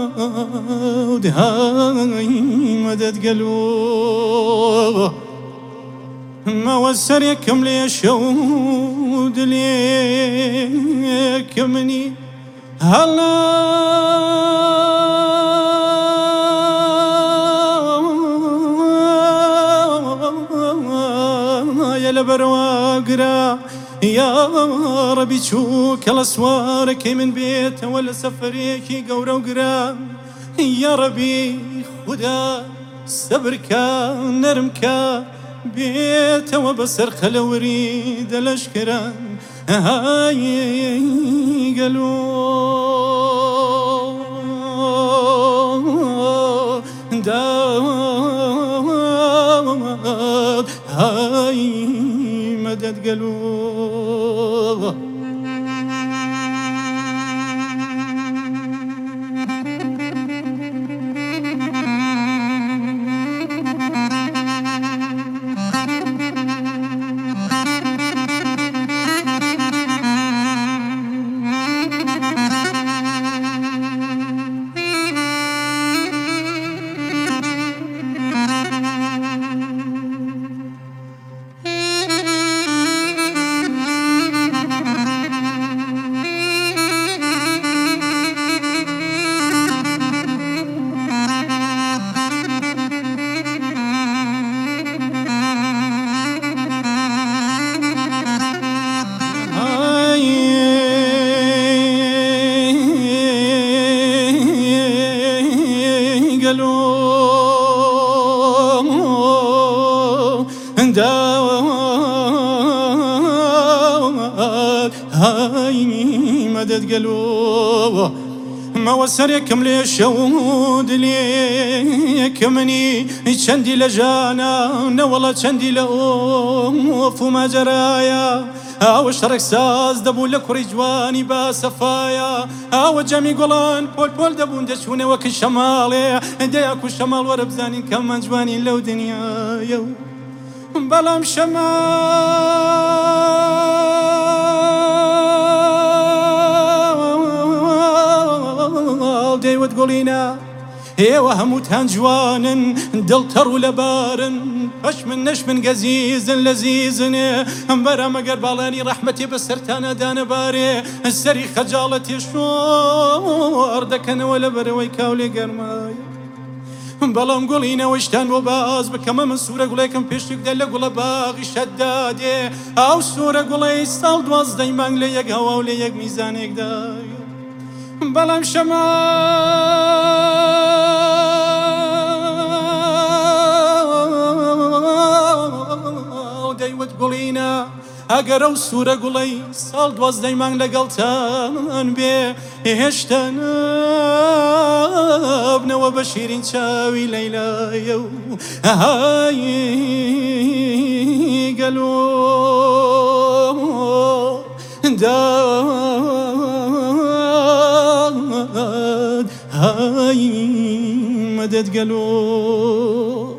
هاي مدد قلوب ما وسر يكم لي شود ليك مني هلا يا لبرواقرا يا ربي شوك الاسوارك من بيت ولا سفريك قورا وقرا يا ربي خدا صبرك نرمك بيت وبصر خلو وريد الاشكرا هاي قلوب داود هاي مدد قلوب هاي مدد قلوب ما وسركم لي شود ليك مني شندي لجانا والله شندي لأوف وما جرايا او شرك ساز دبو لك رجواني باسفايا او جمي قولان بول بول دبون دشونه وك الشمال دياكو الشمال وربزاني كمان جواني لو دنيا يو بلام شمال دي وتقولينا ايوه هموتان جوان دلتر ولبارن اش من نش من قزيز لذيذ برا مقر بالاني رحمتي بسرتانا دان باري السري خجالتي شور دكن ولا بروي كاولي قرماي بلام قولينا وشتان وباز بكما من سورة قوليكم بيشتك دل قول باغي شدادي او سورة قولي سال دواز دايمان ليك هوا وليك ميزانك داي بلام شمال داي وتقولينا اگر سورة قولي سال دواز دايمان لقلتان بي هشتان ابن وبشير شاوي ليلى يو هاي قلوب داد هاي مدد قلوب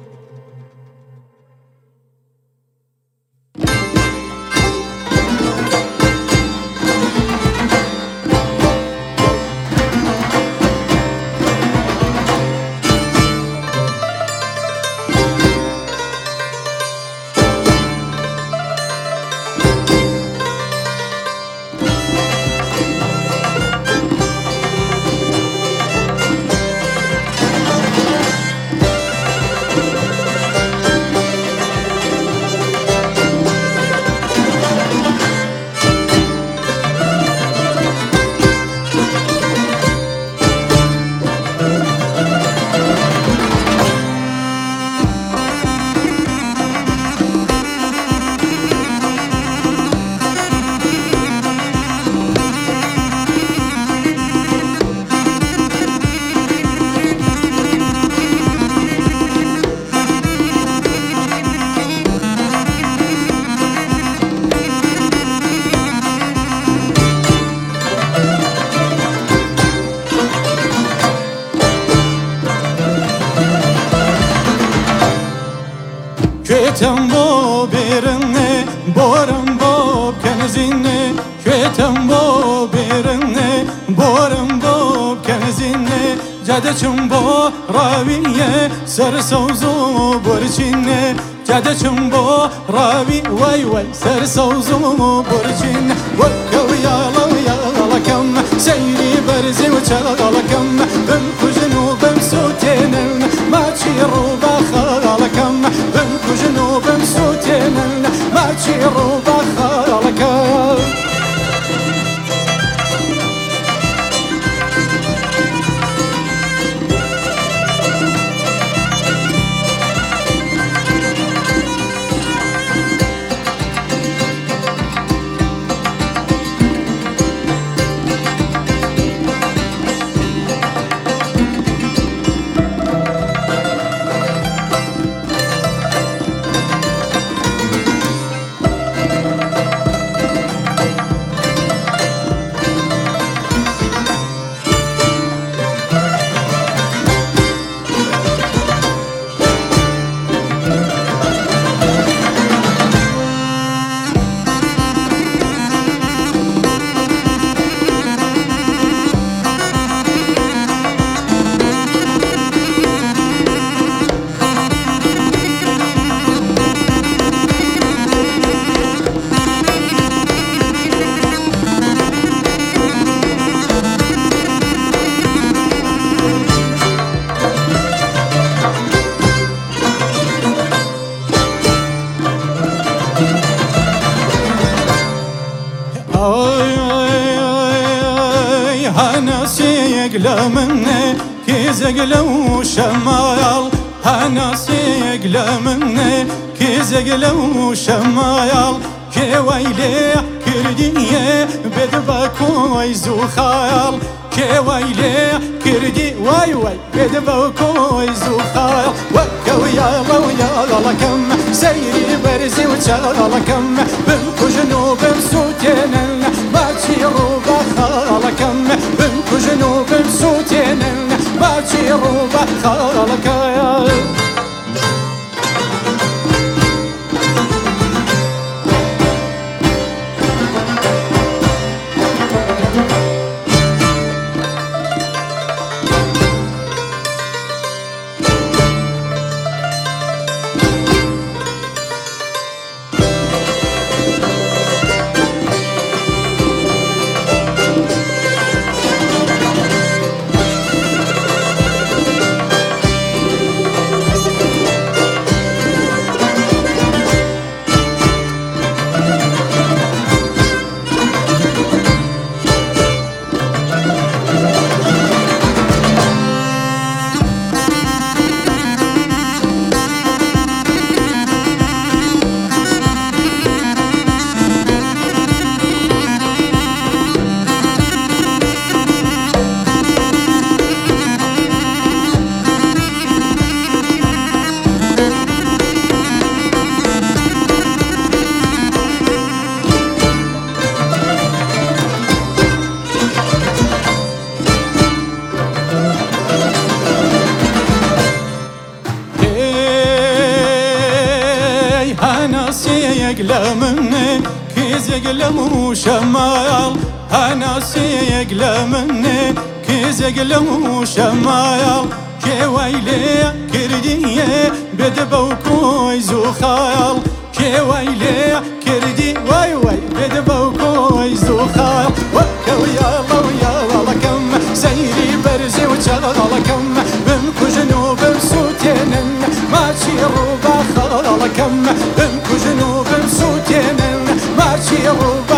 شويتم بو بيرني بورم بو كنزيني شويتم بو بيرني بورم بو كنزيني جادەچم بۆ ڕاویە سەرسەوز و بورچینێ جادەچم بۆ ڕاوی وای وای سەرسەوز و بورچین وەکەو یاڵە و یاڵەکەم سەیری بەرزی و چاڵەکەم بمکوژن و بمسووتێنن ماچی ڕووبە خاڵەکەم بمکوژن و بمسووتێنن ماچی ڕووبە خاڵەکەم هەناسەیەک لە منێ کێزێک لەو شەمایاڵ هەناسەیەک لە منێ کێزێک لەو شەمایاڵ کێوای لێ کردیە بێت بە کۆی زوو خەیاڵ کێوای لێ کردی وای وای بێت بە کۆی زوو خەیاڵ وەکەو یاڵە و یاڵەکەم سەیری بەرزی و چاڵەکەم بمکوژن و بمسووتێنن ماچی ڕووبە خاڵەکەم بمکوژن و بمسووتێنن ماچی ڕووبە خاڵەکەم هەناسەیەک لە منێ کێزێک لەم شەمایاڵ هەناسەیەک لە منێ کێزێک لەم شەمایاڵ کێوای لێ کردیە بێت بەو کۆی زوو خەیاڵ کێوای لێ کردی وای وای بێت بەو کۆی زوو خەیاڵ وەکەو یاڵە و یاڵەکەم سەیری بەرزی و چاڵەکەم بمکوژن و بمسووتێنن ماچی ڕووبە خاڵەکەم بمکوژن و بمسووتێنن ماچی ڕووبە